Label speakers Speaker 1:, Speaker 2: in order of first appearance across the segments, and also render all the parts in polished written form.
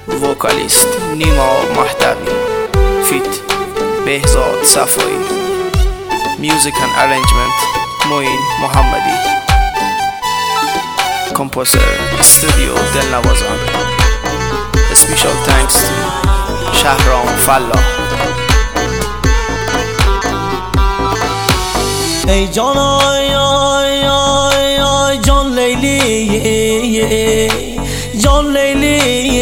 Speaker 1: وکالیست نیما مهدوی فیت بهزاد صفایی میوزیک اند ارنجمنت معین محمدی کمپوزر استودیو دلنوازان اسپیشال تانکس تو شهرام فلاح.
Speaker 2: ای جان آی آی آی آی جان لیلی جان لیلی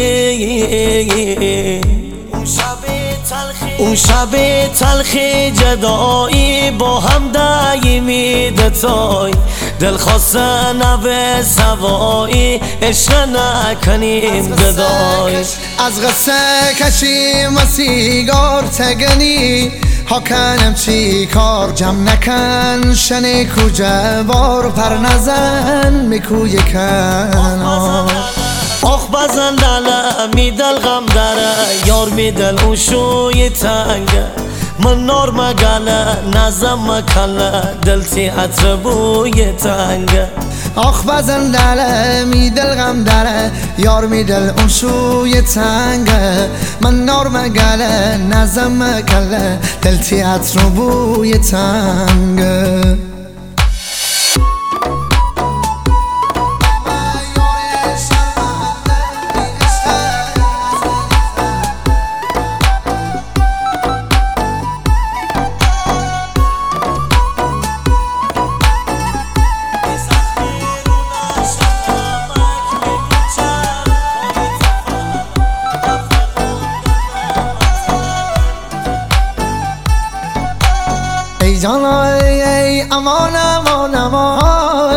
Speaker 2: اون شب تلخی جدایی با هم دایمی دتای دل خواسته نوه سوایی عشق نکنیم گدای
Speaker 3: از قصه کشیم و سیگار تگنی ها کنم چی کار جمع نکن شنه کو جوار پر نزن میکوی کنار
Speaker 2: آخ بزن دل میدل غم داره یار میدل اون شوی تنگه من نار مگله نزم مکله دل تیاتر بوی تنگه
Speaker 3: آخ بزن دل میدل غم داره یار میدل اون شوی تنگه من نار مگله نزم مکله دل تیاتر بوی تنگه ای جان ای امان امان امان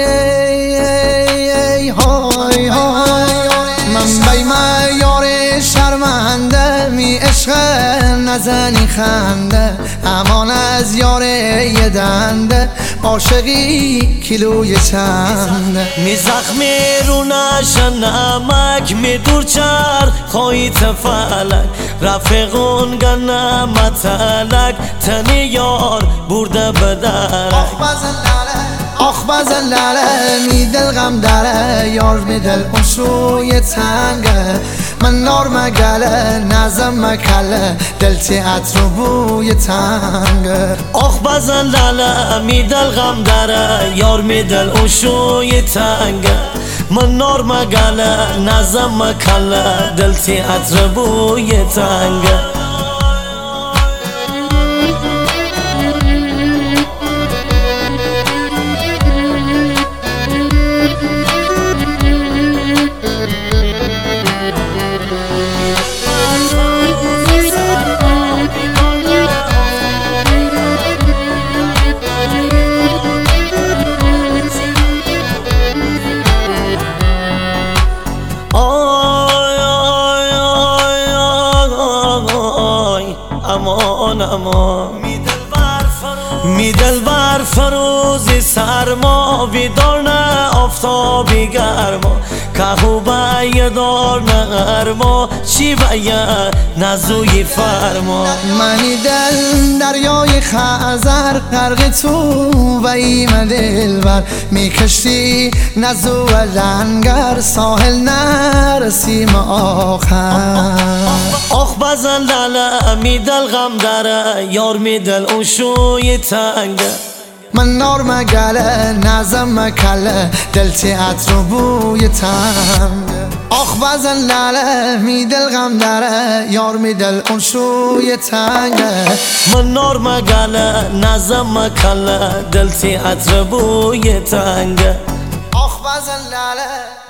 Speaker 3: ای های های من بی یار شرمنده می عشق نزنی خنده امان از یار یه دنده عاشقی کیلوی چنده
Speaker 2: می زخمی رو نشن نمک می دور چر خواهی تفلک رفقون گنه متلک تنی یار برده بدرک
Speaker 3: آخ بزن لاله می دل غم داره یار می دل اون شوی تنگه من نار مگله نزم مکله دل تیاتر بوی تنگه
Speaker 2: آخ بزن لاله می دل غم داره یار می دل اون شوی تنگه من نار مگله نزم مکله دل تیاتر بوی تنگه امان امان می دل بر فروزی سرما بیدار نه آفتابی گرما کهو بیه دار نه ارما چی بیه نزوی فرما
Speaker 3: منی دل دریای خزر غرق تو و ایم دل بر میکشی نزو و لنگر ساحل نرسیم آخر
Speaker 2: آخ بزن لاله می دل غم داره یار می دل اون شوی تنگه
Speaker 3: من نار مگله نزم مکله دل تیاتر بوی تنگه آخ بزن لاله می دل غم داره یار می دل اون شوی تنگه
Speaker 2: من نار مگله نزم مکله دل تیاتر بوی تنگه
Speaker 3: آخ بزن لاله